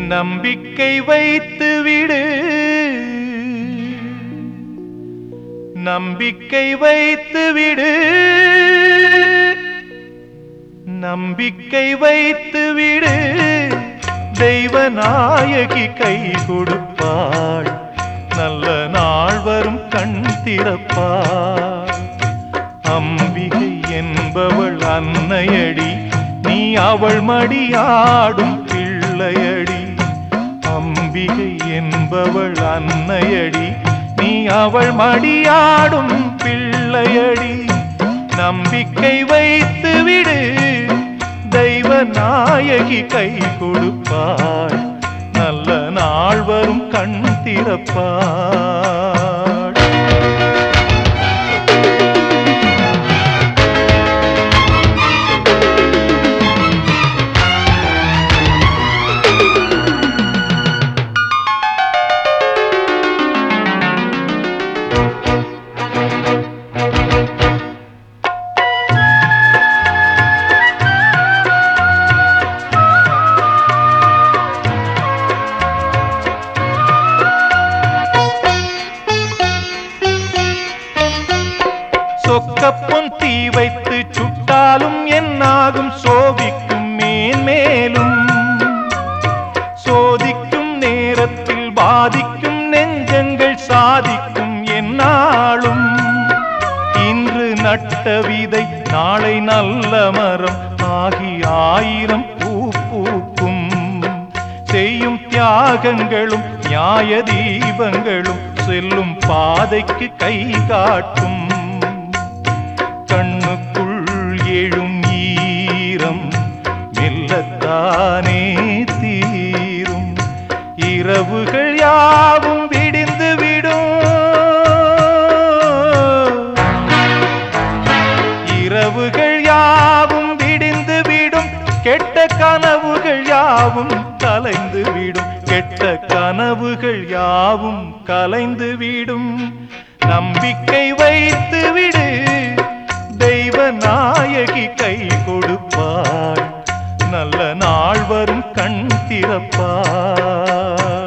நம்பிக்கை வைத்து விடு, நம்பிக்கை வைத்து விடு, நம்பிக்கை வைத்து விடு. தெய்வநாயகி கை கொடுப்பாள், நல்ல நாள் வரும் கண் திறப்பாள். அம்பிகை என்பவள் அன்னையடி, நீ அவள் மடியாடும் பிள்ளையடி. அம்பிகை என்பவள் அன்னையடி, நீ அவள் மடியாடும் பிள்ளையடி. நம்பிக்கை வைத்து விடு, தெய்வநாயகி கை கொடுப்பாள், நல்ல நாள் வரும் கண் திறப்பாள். சொக்கப்பொன் தீ வைத்து சுட்டாலும் என்னாகும், சோதிக்கும் மேன்மேலும். சோதிக்கும் நேரத்தில் பாதிக்கும் நெஞ்சங்கள் சாதிக்கும் என்னாலும். இன்று நட்ட விதை நாளை நல்ல மரம் ஆகி 1000 பூ பூக்கும். செய்யும் தியாகங்களும் நியாய தீபங்களும் செல்லும் பாதைக்கு கை காட்டும். கண்ணுக்குள் எழும் ஈரம் மெல்லத்தானே தீரும். இரவுகள் யாவும் விடிந்து விடும், இரவுகள் யாவும் விடிந்து விடும். கெட்ட கனவுகள் யாவும் கலைந்து விடும், கெட்ட கனவுகள் யாவும் கலைந்து விடும். நம்பிக்கை வைத்து விடு, தெய்வநாயகி கை கொடுப்பாள், நல்ல நாள் வரும் கண் திறப்பாள்.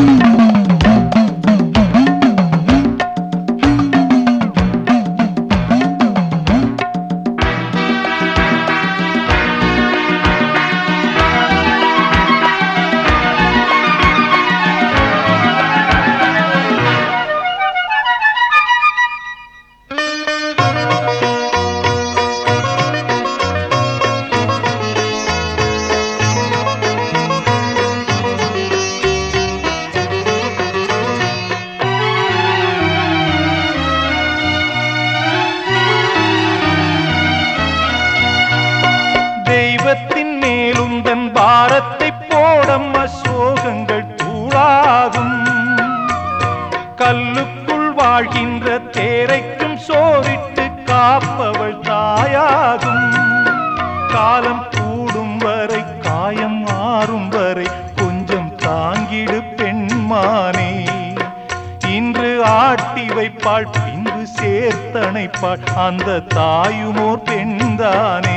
தெய்வத்தின் மேலுந்தன் பாரத்தை போடம்மா, சோகங்கள் தூளாகும். கல்லுக்குள் வாழ்கின்ற தேரைக்கும் சோறிட்டு காப்பவள் தாயாகும். காலம் கூடும் வரை காயம் மாறும் வரை கொஞ்சம் தாங்கிடு பெண்மானே. இன்று ஆட்டி வைப்பாள் பின்பு சேர்த்தணைப்பாள், அந்த தாயுமோர் பெண்தானே.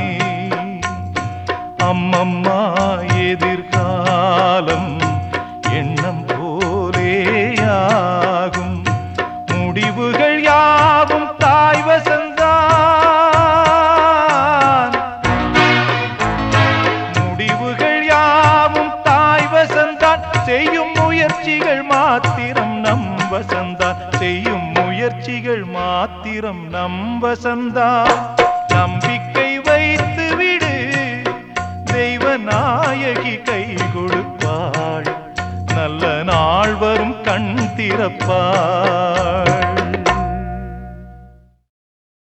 அம்மம்மா எதிர்காலம் எண்ணம் போலேயாகும். முடிவுகள் யாவும் தாய் வசந்தான், முடிவுகள் யாவும் தாய் வசந்தான். செய்யும் முயற்சிகள் மாத்திரம் நம் வசந்தான், செய்யும் முயற்சிகள் மாத்திரம் நம் வசந்தான். நம்பிக்கை வைத்து விடு, தெய்வநாயகி கை கொடுப்பாள், நல்ல நாள் வரும் கண் திறப்பாள்.